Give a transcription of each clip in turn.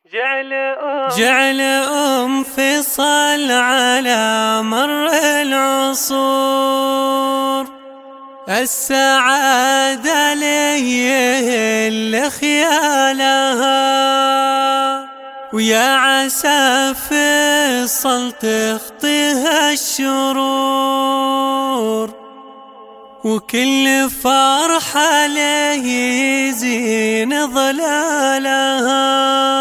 جعل فيصل على مر العصور، السعادة لي اللي خيالها، ويا عسى فيصل تخطيها الشرور، وكل فرحة له يزين ظلالها.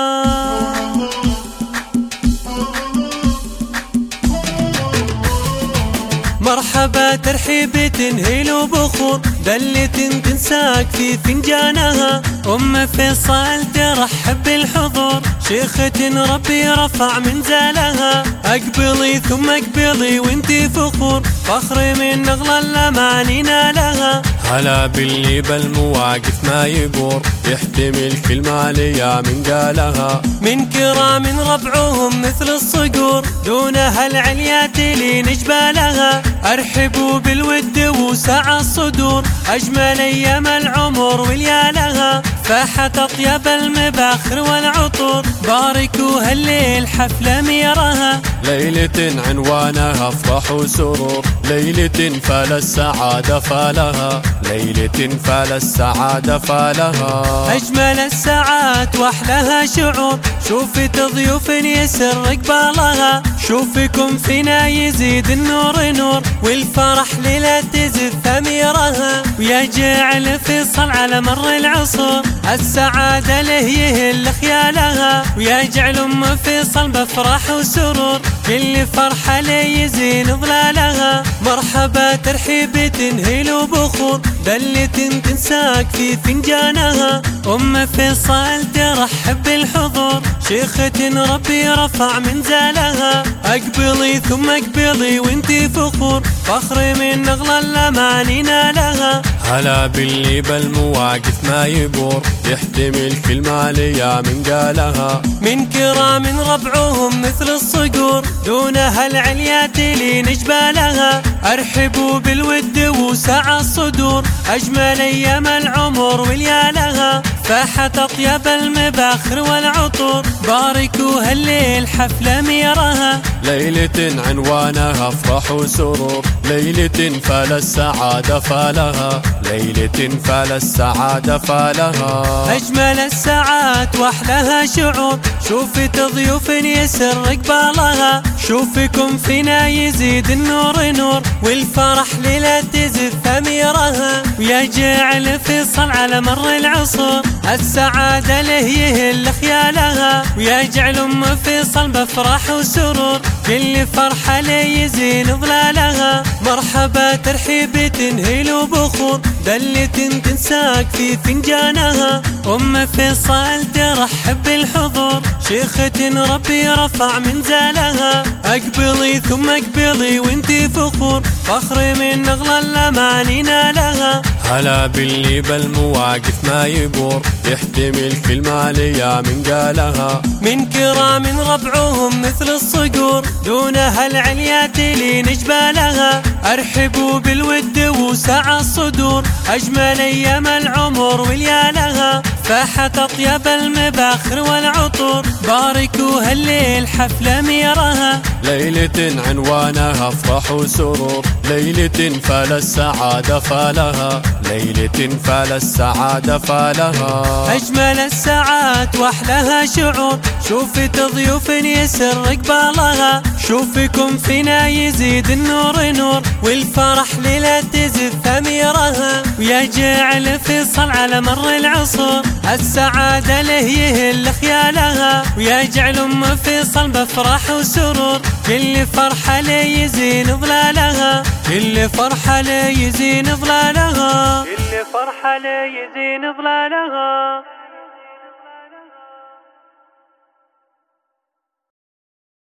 مرحبا ترحيب تنهيل وبخور، دلة تنساك في فنجانها، أم فيصل ترحب بالحضور، شيخة ربي رفع منزلها، أقبلي ثم أقبلي وانتي فخور، فخر من نغلى الأماني نالها. هلا باللي بالمواقف ما يبور، يحتمل كل ما ليا من قالها، من كرام ربعهم مثل الصقور، دونها العليات لي نجبالها، أرحبوا بالود وسع الصدور، أجمل أيام العمر وليالها، فاحت أطيب المباخر والعطور، باركوا هالليل حفلة ميرها، ليلة عنوانها افرح وسرور، ليلة فال السعادة فالها، ليلة فال السعادة فالها، أجمل الساعات وأحلاها شعور، شوفت ضيوف يسر قبالها، شوفكم فينا يزيد النور نور، والفرح ليلة تزف أميرها، ويا جعل فيصل على مر العصور، السعادة له يهل خيالها، ويا جعل أم فيصل بفرح وسرور، كل فرحة له يزين ظلالها. مرحبا ترحيب تنهيل وبخور، دلة تنساك في فنجانها، أم فيصل ترحب بالحضور، شيخة ربي رفع منزلها، أقبلي ثم أقبلي وانتي فخور، فخر من نغلى الأماني نالها. هلا باللي بالمواقف ما يبور، يحتمل كل ما ليا من قالها، من كرام ربعهم مثل الصقور، دونها العليات لي نجبالها، أرحبوا بالود وسع الصدور، أجمل أيام العمر وليالها، فاحت أطيب المباخر والعطور، باركوا هالليل حفلة ميرها، ليلة عنوانها افرح وسرور، ليلة فال السعادة فالها، ليلة فال السعادة فالها، أجمل الساعات وأحلاها شعور، شوفت ضيوف يسر قبالها، شوفكم فينا يزيد النور نور، والفرح ليلة تزف أميرها، ويا جعل فيصل على مر العصور، السعادة له يهل خيالها، ويا جعل أم فيصل بفرح وسرور، كل فرحة له يزين ظلالها. مرحبا ترحيب تنهيل وبخور، دلة تنساك في فنجانها، أم فيصل ترحب بالحضور، شيخة ربي رفع منزلها، أقبلي ثم أقبلي وانتي فخور، فخر من نغلى الأماني نالها. هلا باللي بالمواقف ما يبور، يحتمل كل ما ليا من قالها، من كرام ربعهم مثل الصقور، دونها العليات لي نجبالها، أرحبوا بالود وسع الصدور، أجمل أيام العمر وليالها، فاحت أطيب المباخر والعطور، باركوا هالليل حفلة ميرها، ليلة عنوانها افرح وسرور، ليلة فال السعادة فالها، ليلة فال السعادة فالها، أجمل الساعات وأحلاها شعور، شوفت ضيوف يسر قبالها، شوفكم فينا يزيد النور نور، والفرح ليلة تزف أميرها، ويا جعل فيصل على مر العصور، السعادة له يهل خيالها، ويا جعل أم فيصل بفرح وسرور، كل فرحة له يزين ظلالها، كل فرحة له يزين ظلالها، كل فرحة له يزين ظلالها.